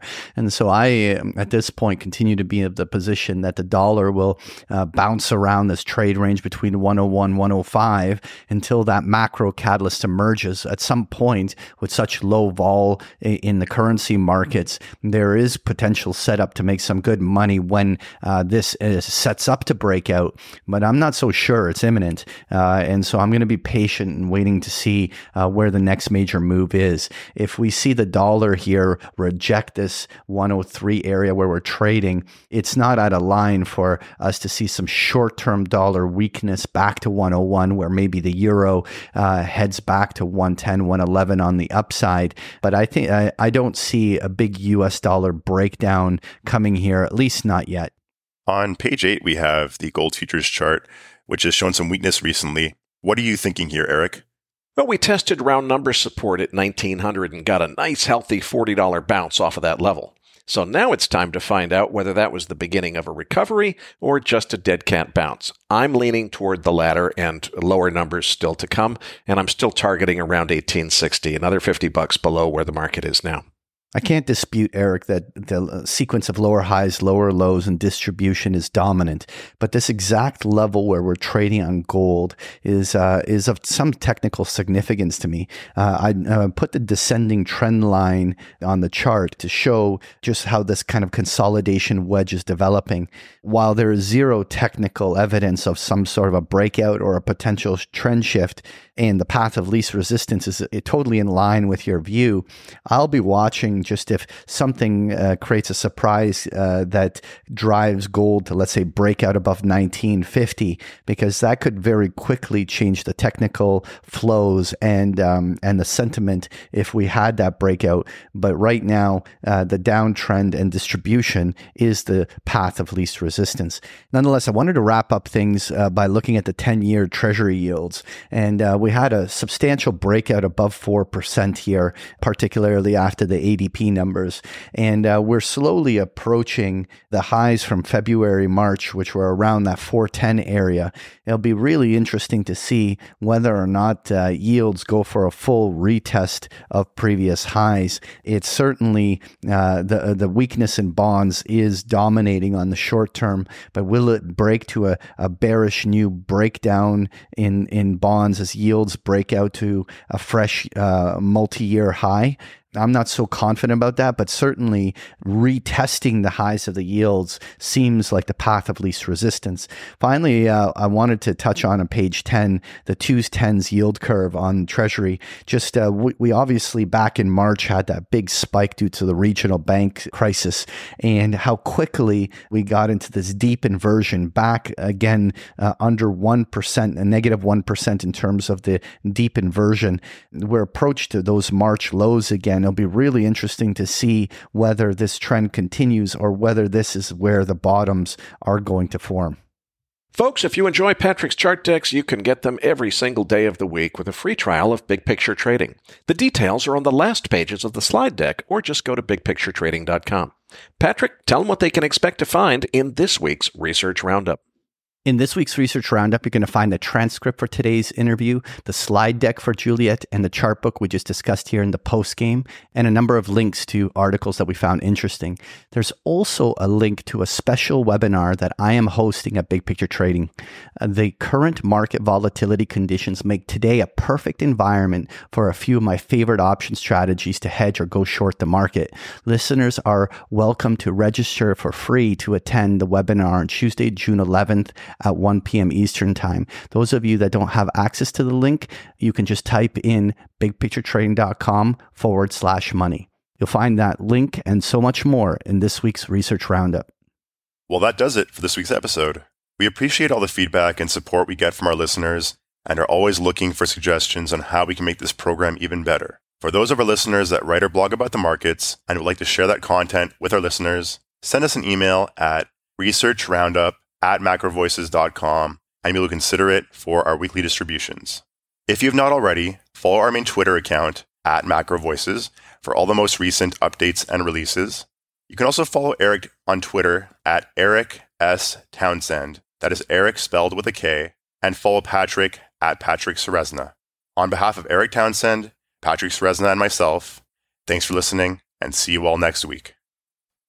And so I, um, at this point, continue to be of the position that the dollar will uh, bounce around this trade range between one oh one, one oh five until that macro catalyst emerges. At some point, with such low vol in the currency markets, there is potential setup to make some good money when uh, this is, sets up to break out. But I'm not so sure it's imminent. Uh, and so I'm going to be patient and waiting to see uh, where the next major move is. If we see the dollar here reject this one oh three area where we're trading, it's not out of line for us to see some short-term dollar weakness back to one oh one, where maybe the euro uh, heads back to one ten, one eleven on the upside. But I think I, I don't see a big U S dollar breakdown coming here, at least not yet. On page eight, we have the gold futures chart, which has shown some weakness recently. What are you thinking here, Eric? Well, we tested round number support at nineteen hundred and got a nice, healthy forty dollars bounce off of that level. So now it's time to find out whether that was the beginning of a recovery or just a dead cat bounce. I'm leaning toward the latter and lower numbers still to come, and I'm still targeting around eighteen sixty, another fifty bucks below where the market is now. I can't dispute, Eric, that the sequence of lower highs, lower lows, and distribution is dominant. But this exact level where we're trading on gold is uh, is of some technical significance to me. Uh, I uh, put the descending trend line on the chart to show just how this kind of consolidation wedge is developing. While there is zero technical evidence of some sort of a breakout or a potential trend shift, and the path of least resistance is totally in line with your view, I'll be watching just if something uh, creates a surprise uh, that drives gold to, let's say, break out above nineteen fifty, because that could very quickly change the technical flows and um, and the sentiment if we had that breakout. But right now, uh, the downtrend and distribution is the path of least resistance. Nonetheless, I wanted to wrap up things uh, by looking at the ten-year Treasury yields. And uh, we had a substantial breakout above four percent here, particularly after the A D P numbers. And uh, we're slowly approaching the highs from February, March, which were around that four ten area. It'll be really interesting to see whether or not uh, yields go for a full retest of previous highs. It's certainly uh, the the weakness in bonds is dominating on the short term, but will it break to a, a bearish new breakdown in, in bonds as yields break out to a fresh uh, multi-year high? I'm not so confident about that, but certainly retesting the highs of the yields seems like the path of least resistance. Finally, uh, I wanted to touch on on page ten, the twos tens yield curve on Treasury. Just uh, we, we obviously back in March had that big spike due to the regional bank crisis, and how quickly we got into this deep inversion back again uh, under one percent, a negative one percent in terms of the deep inversion. We're approached to those March lows again. It'll be really interesting to see whether this trend continues or whether this is where the bottoms are going to form. Folks, if you enjoy Patrick's chart decks, you can get them every single day of the week with a free trial of Big Picture Trading. The details are on the last pages of the slide deck, or just go to big picture trading dot com. Patrick, tell them what they can expect to find in this week's Research Roundup. In this week's Research Roundup, you're going to find the transcript for today's interview, the slide deck for Juliet, and the chart book we just discussed here in the post-game, and a number of links to articles that we found interesting. There's also a link to a special webinar that I am hosting at Big Picture Trading. Uh, the current market volatility conditions make today a perfect environment for a few of my favorite option strategies to hedge or go short the market. Listeners are welcome to register for free to attend the webinar on Tuesday, June eleventh, at one p.m. Eastern Time. Those of you that don't have access to the link, you can just type in bigpicturetrading.com forward slash money. You'll find that link and so much more in this week's Research Roundup. Well, that does it for this week's episode. We appreciate all the feedback and support we get from our listeners and are always looking for suggestions on how we can make this program even better. For those of our listeners that write or blog about the markets and would like to share that content with our listeners, send us an email at researchroundup at macrovoices dot com, and we will consider it for our weekly distributions. If you have not already, follow our main Twitter account at macrovoices for all the most recent updates and releases. You can also follow Eric on Twitter at Eric S. Townsend, that is Eric spelled with a K, and follow Patrick at Patrick Ceresna. On behalf of Eric Townsend, Patrick Ceresna, and myself, thanks for listening, and see you all next week.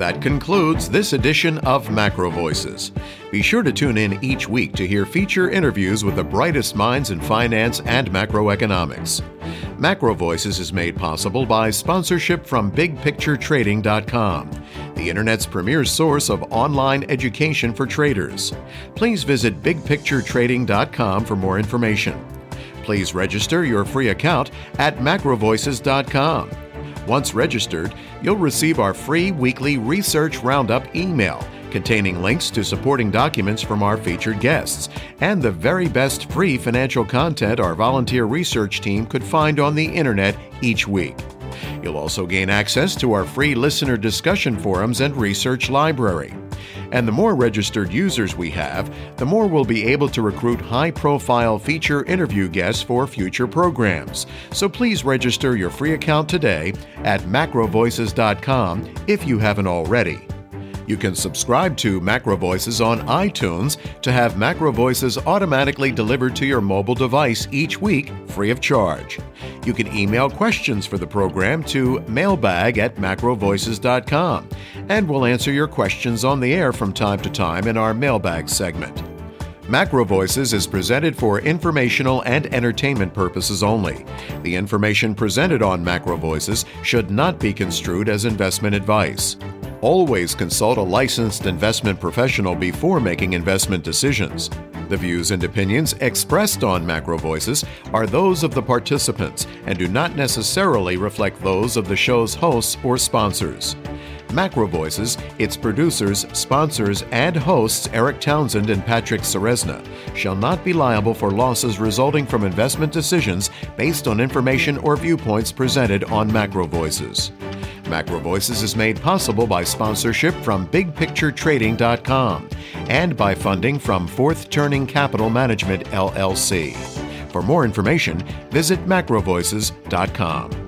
That concludes this edition of Macro Voices. Be sure to tune in each week to hear feature interviews with the brightest minds in finance and macroeconomics. Macro Voices is made possible by sponsorship from big picture trading dot com, the Internet's premier source of online education for traders. Please visit big picture trading dot com for more information. Please register your free account at macro voices dot com. Once registered, you'll receive our free weekly Research Roundup email containing links to supporting documents from our featured guests and the very best free financial content our volunteer research team could find on the Internet each week. You'll also gain access to our free listener discussion forums and research library. And the more registered users we have, the more we'll be able to recruit high-profile feature interview guests for future programs. So please register your free account today at macro voices dot com if you haven't already. You can subscribe to Macro Voices on iTunes to have Macro Voices automatically delivered to your mobile device each week, free of charge. You can email questions for the program to mailbag at macro voices dot com, and we'll answer your questions on the air from time to time in our mailbag segment. Macro Voices is presented for informational and entertainment purposes only. The information presented on Macro Voices should not be construed as investment advice. Always consult a licensed investment professional before making investment decisions. The views and opinions expressed on Macro Voices are those of the participants and do not necessarily reflect those of the show's hosts or sponsors. Macro Voices, its producers, sponsors, and hosts Eric Townsend and Patrick Ceresna shall not be liable for losses resulting from investment decisions based on information or viewpoints presented on Macro Voices. Macro Voices is made possible by sponsorship from big picture trading dot com and by funding from Fourth Turning Capital Management, L L C. For more information, visit macro voices dot com.